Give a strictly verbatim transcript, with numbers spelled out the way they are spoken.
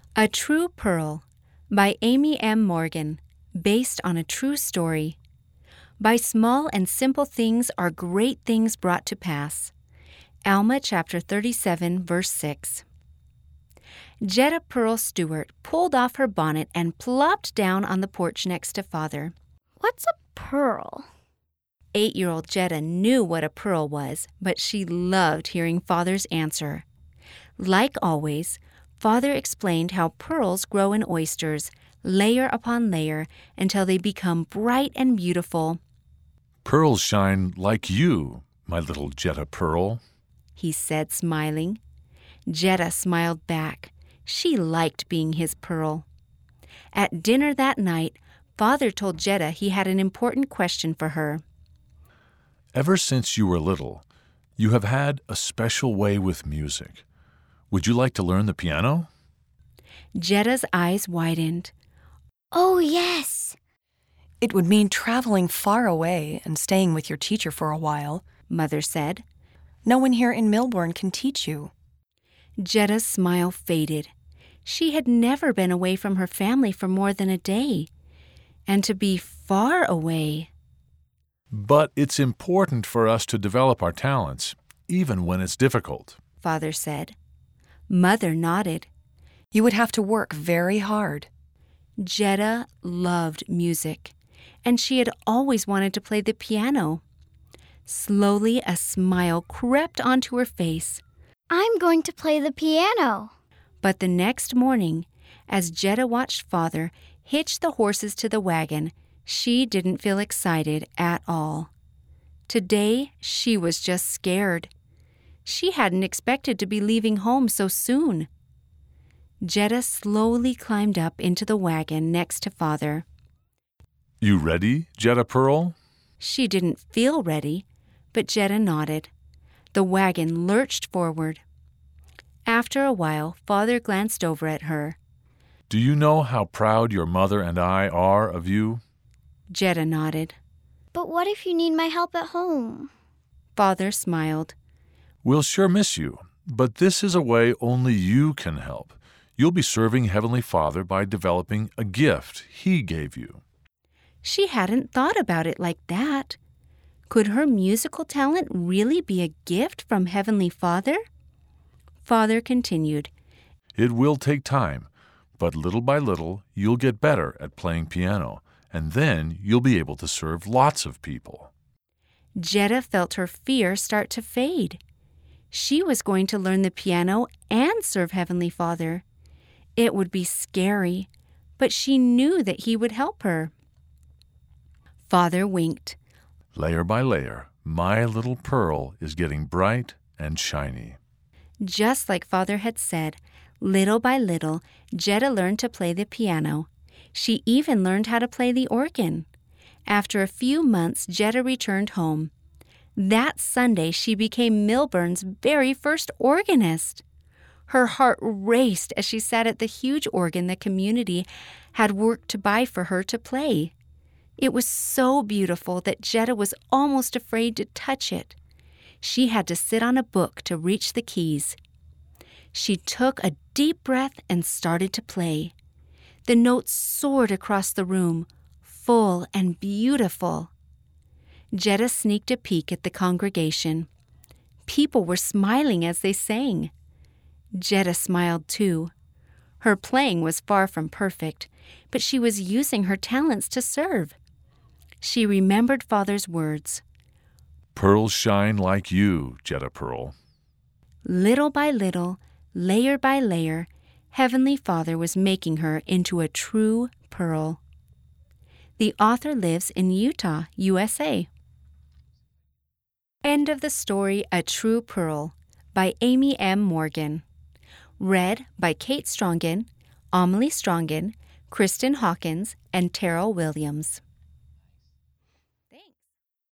A True Pearl by Amy M. Morgan, based on a true story. By small and simple things are great things brought to pass. Alma chapter thirty-seven, verse six. Jetta Pearl Stewart pulled off her bonnet and plopped down on the porch next to Father. What's a pearl? Eight-year-old Jetta knew what a pearl was, but she loved hearing Father's answer. Like always, Father explained how pearls grow in oysters, layer upon layer, until they become bright and beautiful. Pearls shine like you, my little Jetta Pearl, he said, smiling. Jetta smiled back. She liked being his pearl. At dinner that night, Father told Jetta he had an important question for her. Ever since you were little, you have had a special way with music. Would you like to learn the piano? Jetta's eyes widened. Oh, yes. It would mean traveling far away and staying with your teacher for a while, Mother said. No one here in Millburn can teach you. Jetta's smile faded. She had never been away from her family for more than a day. And to be far away. But it's important for us to develop our talents, even when it's difficult, Father said. Mother nodded. You would have to work very hard. Jetta loved music, and she had always wanted to play the piano. Slowly, a smile crept onto her face. I'm going to play the piano. But the next morning, as Jetta watched Father hitch the horses to the wagon, she didn't feel excited at all. Today, she was just scared. She hadn't expected to be leaving home so soon. Jetta slowly climbed up into the wagon next to Father. You ready, Jetta Pearl? She didn't feel ready, but Jetta nodded. The wagon lurched forward. After a while, Father glanced over at her. Do you know how proud your mother and I are of you? Jetta nodded. But what if you need my help at home? Father smiled. We'll sure miss you, but this is a way only you can help. You'll be serving Heavenly Father by developing a gift He gave you. She hadn't thought about it like that. Could her musical talent really be a gift from Heavenly Father? Father continued. It will take time, but little by little you'll get better at playing piano, and then you'll be able to serve lots of people. Jetta felt her fear start to fade. She was going to learn the piano and serve Heavenly Father. It would be scary, but she knew that He would help her. Father winked. Layer by layer, my little pearl is getting bright and shiny. Just like Father had said, little by little, Jetta learned to play the piano. She even learned how to play the organ. After a few months, Jetta returned home. That Sunday, she became Millburn's very first organist. Her heart raced as she sat at the huge organ the community had worked to buy for her to play. It was so beautiful that Jetta was almost afraid to touch it. She had to sit on a book to reach the keys. She took a deep breath and started to play. The notes soared across the room, full and beautiful. Jetta sneaked a peek at the congregation. People were smiling as they sang. Jetta smiled too. Her playing was far from perfect, but she was using her talents to serve. She remembered Father's words. Pearls shine like you, Jetta Pearl. Little by little, layer by layer, Heavenly Father was making her into a true pearl. The author lives in Utah, U S A. End of the story A True Pearl by Amy M. Morgan. Read by Kate Strongen, Amelie Strongen, Kristen Hawkins, and Terrell Williams.